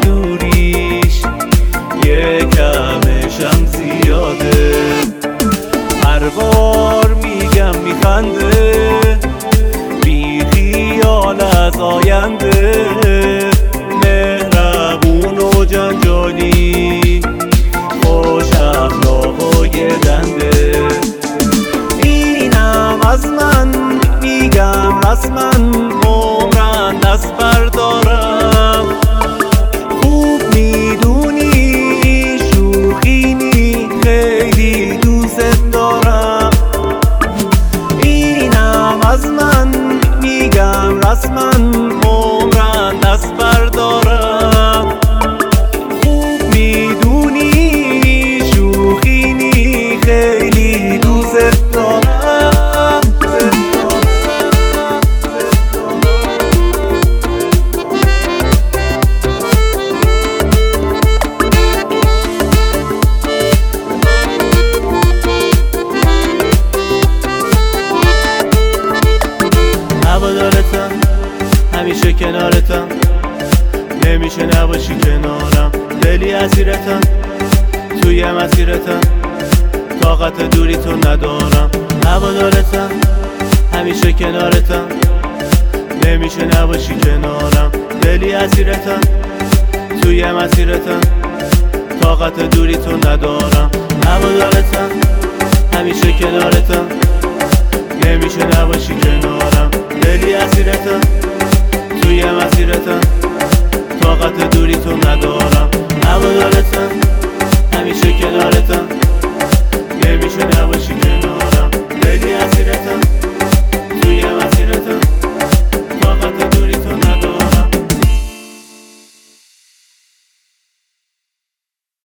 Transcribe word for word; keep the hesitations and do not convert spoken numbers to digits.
دوریش یه کمشم زیاده. هر بار میگم میخنده بی خیال از آینده، مهربون و جنجالی خوش اخلاق و گردنده. اینم از من میگم رسما، عمرن دست بردارم. خوب میدونی شوخی نی، خیلی دوست دارم. اینم از من میگم رسما، عمرن دست بردارم. خوب میدونی شوخی نی، خیلی دوست دارم. هوادارتم، همیشه کنارتم، نمیشه نباشی کنارم. دلی اسیرتم، توی مسیرتم، طاقت دوری تو ندارم. هوادارتم، همیشه کنارتم، نمیشه نباشی کنارم. دلی اسیرتم، توی مسیرتم، طاقت دوری تو ندارم. هوادارتم، همیشه کنارتم،